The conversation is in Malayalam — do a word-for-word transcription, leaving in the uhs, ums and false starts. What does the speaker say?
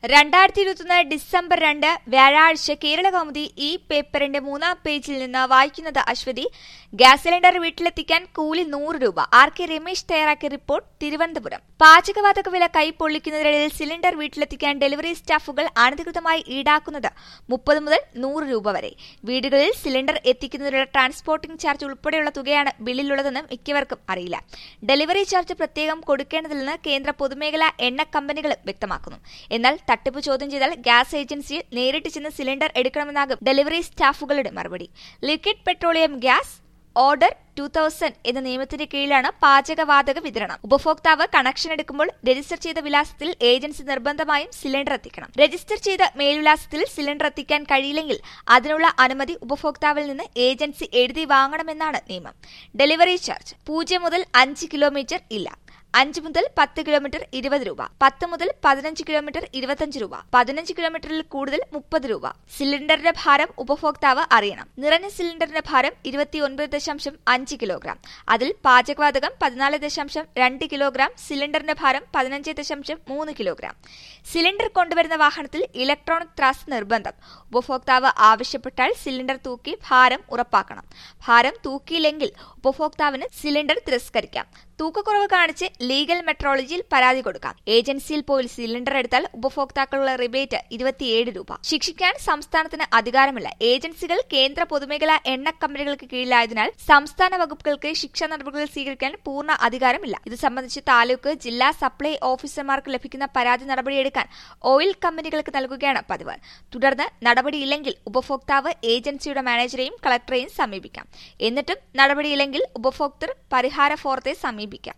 രണ്ടായിരത്തി ഇരുപത്തിയൊന്ന് ഡിസംബർ രണ്ട് വ്യാഴാഴ്ച കേരളകൗമുദി ഈ പേപ്പറിന്റെ മൂന്നാം പേജിൽ നിന്ന് വായിക്കുന്നത് അശ്വതി. ഗ്യാസ് സിലിണ്ടർ വീട്ടിലെത്തിക്കാൻ കൂലി നൂറ് രൂപ. ആർ കെ രമേശ് തയ്യാറാക്കിയ റിപ്പോർട്ട്, തിരുവനന്തപുരം. പാചകവാതക വില കൈപ്പൊള്ളിക്കുന്നതിനിടയിൽ സിലിണ്ടർ വീട്ടിലെത്തിക്കാൻ ഡെലിവറി സ്റ്റാഫുകൾ അനധികൃതമായി ഈടാക്കുന്നത് മുപ്പത് മുതൽ നൂറ് രൂപ വരെ. വീടുകളിൽ സിലിണ്ടർ എത്തിക്കുന്നതിനുള്ള ട്രാൻസ്പോർട്ടിംഗ് ചാർജ് ഉൾപ്പെടെയുള്ള തുകയാണ് ബില്ലിലുള്ളതെന്ന് മിക്കവർക്കും അറിയില്ല. ഡെലിവറി ചാർജ് പ്രത്യേകം കൊടുക്കേണ്ടതില്ലെന്ന് കേന്ദ്ര പൊതുമേഖലാ എണ്ണ കമ്പനികളും വ്യക്തമാക്കുന്നു. എന്നാൽ തട്ടിപ്പ് ചോദ്യം ചെയ്താൽ ഗ്യാസ് ഏജൻസിയിൽ നേരിട്ട് ചെന്ന് സിലിണ്ടർ എടുക്കണമെന്നാകും ഡെലിവറി സ്റ്റാഫുകളുടെ മറുപടി. Liquid petroleum gas order two thousand എന്ന നിയമത്തിന്റെ കീഴിലാണ് പാചകവാതക വിതരണം. ഉപഭോക്താവ് കണക്ഷൻ എടുക്കുമ്പോൾ രജിസ്റ്റർ ചെയ്ത വിലാസത്തിൽ ഏജൻസി നിർബന്ധമായും സിലിണ്ടർ എത്തിക്കണം. രജിസ്റ്റർ ചെയ്ത മേൽവിലാസത്തിൽ സിലിണ്ടർ എത്തിക്കാൻ കഴിയില്ലെങ്കിൽ അതിനുള്ള അനുമതി ഉപഭോക്താവിൽ നിന്ന് ഏജൻസി എഴുതി വാങ്ങണമെന്നാണ് നിയമം. ഡെലിവറി ചാർജ് പൂജ്യം മുതൽ അഞ്ച് കിലോമീറ്റർ ഇല്ല. അഞ്ച് മുതൽ പത്ത് കിലോമീറ്റർ ഇരുപത് രൂപ. പത്ത് മുതൽ പതിനഞ്ച് കിലോമീറ്റർ ഇരുപത്തിയഞ്ച് രൂപ. പതിനഞ്ച് കിലോമീറ്ററിൽ കൂടുതൽ മുപ്പത് രൂപ. സിലിണ്ടറിന്റെ ഭാരം ഉപഭോക്താവ് അറിയണം. നിറഞ്ഞ സിലിണ്ടറിന്റെ ഭാരം ഇരുപത്തിയൊൻപത് ദശാംശം അഞ്ച് കിലോഗ്രാം. അതിൽ പാചകവാതകം പതിനാല് ദശാംശം രണ്ട് കിലോഗ്രാം. സിലിണ്ടറിന്റെ ഭാരം പതിനഞ്ച് ദശാംശം മൂന്ന് കിലോഗ്രാം. സിലിണ്ടർ കൊണ്ടുവരുന്ന വാഹനത്തിൽ ഇലക്ട്രോണിക് ത്രാസ് നിർബന്ധം. ഉപഭോക്താവ് ആവശ്യപ്പെട്ടാൽ സിലിണ്ടർ തൂക്കി ഭാരം ഉറപ്പാക്കണം. ഭാരം തൂക്കിയില്ലെങ്കിൽ ഉപഭോക്താവിന് സിലിണ്ടർ തിരസ്കരിക്കാം. തൂക്കക്കുറവ് കാണിച്ച് ലീഗൽ മെട്രോളജിയിൽ പരാതി കൊടുക്കാം. ഏജൻസിയിൽ പോയി സിലിണ്ടർ എടുത്താൽ ഉപഭോക്താക്കളുള്ള റിബേറ്റ് ഇരുപത്തിയേഴ് രൂപ. ശിക്ഷിക്കാൻ സംസ്ഥാനത്തിന് അധികാരമില്ല. ഏജൻസികൾ കേന്ദ്ര പൊതുമേഖലാ എണ്ണ കമ്പനികൾക്ക് കീഴിലായതിനാൽ സംസ്ഥാന വകുപ്പുകൾക്ക് ശിക്ഷാ നടപടികൾ സ്വീകരിക്കാൻ പൂർണ്ണ അധികാരമില്ല. ഇത് സംബന്ധിച്ച് താലൂക്ക്, ജില്ലാ സപ്ലൈ ഓഫീസർമാർക്ക് ലഭിക്കുന്ന പരാതി നടപടിയെടുക്കാൻ ഓയിൽ കമ്പനികൾക്ക് നൽകുകയാണ് പതിവ്. തുടർന്ന് നടപടിയില്ലെങ്കിൽ ഉപഭോക്താവ് ഏജൻസിയുടെ മാനേജരെയും കളക്ടറെയും സമീപിക്കാം. എന്നിട്ടും നടപടിയില്ലെങ്കിൽ ഉപഭോക്തൃ പരിഹാര ഫോറത്തെ സമീപിക്കാം.